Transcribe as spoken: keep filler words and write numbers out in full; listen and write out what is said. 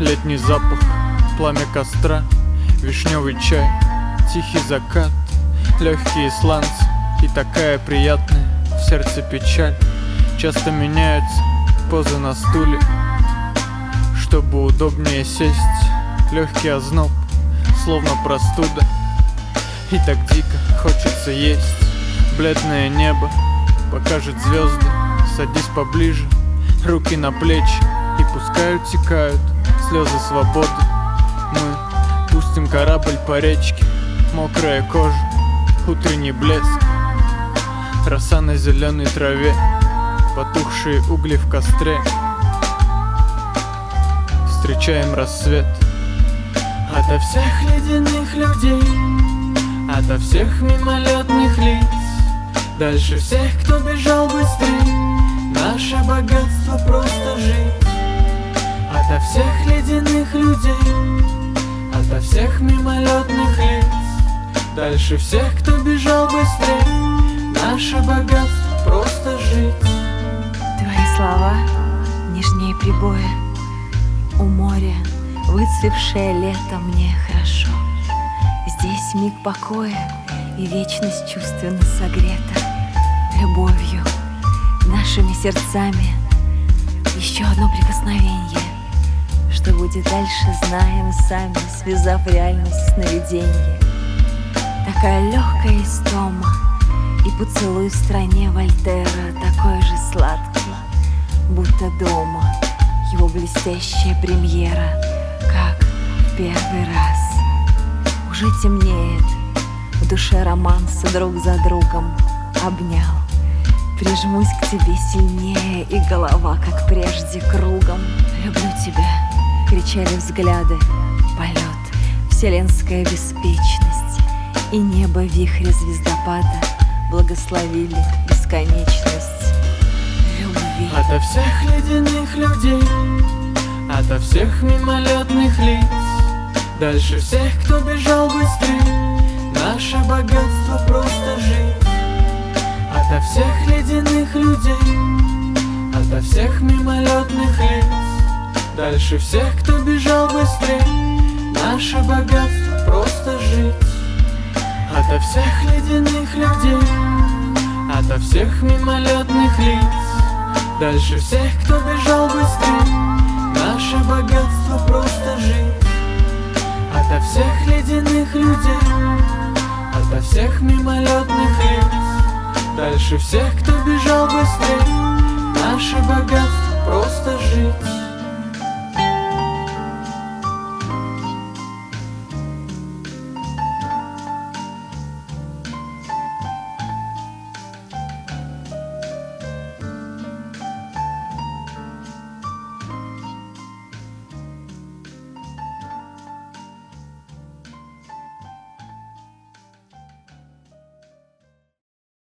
Летний запах, пламя костра, вишневый чай, тихий закат, легкие сланцы и такая приятная в сердце печаль. Часто меняются позы на стуле, чтобы удобнее сесть. Легкий озноб, словно простуда, и так дико хочется есть. Бледное небо покажет звезды, садись поближе, руки на плечи, и пускай утекают слезы свободы. Мы пустим корабль по речке, мокрая кожа, утренний блеск, роса на зеленой траве, потухшие угли в костре. Встречаем рассвет. Ото всех ледяных людей, ото всех мимолетных лиц, дальше всех, кто бежал быстрей, наше богатство просто жить. Ото всех ледяных людей, ото всех мимолетных лиц, дальше всех, кто бежал быстрей, наше богатство просто жить. Твои слова нежнее прибоя, у моря выцвевшее лето мне хорошо. Здесь миг покоя и вечность чувственно согрета любовью, нашими сердцами. Еще одно прикосновение, что будет дальше, знаем сами, связав реальность с сновиденьем. Такая легкая истома, и поцелуй в стране Вольтера такой же сладкий, будто дома. Его блестящая премьера, как в первый раз. Уже темнеет, в душе романсы друг за другом обнял. Прижмусь к тебе сильнее, и голова, как прежде, кругом. Люблю тебя, кричали взгляды, полет, вселенская беспечность, и небо вихря звездопада благословили бесконечность любви. Ото всех ледяных людей, ото всех мимолетных лиц, дальше всех, кто бежал быстрее, наше богатство просто жить. Ото всех ледяных людей, ото всех мимолетных лиц, дальше всех, кто бежал быстрее, наше богатство просто жить. Ото всех ледяных людей, ото всех мимолетных лиц, дальше всех, кто бежал быстрее, наше богатство просто жить. Ото всех ледяных людей, ото всех мимолетных лиц, дальше всех, кто бежал быстрее, наше богатство просто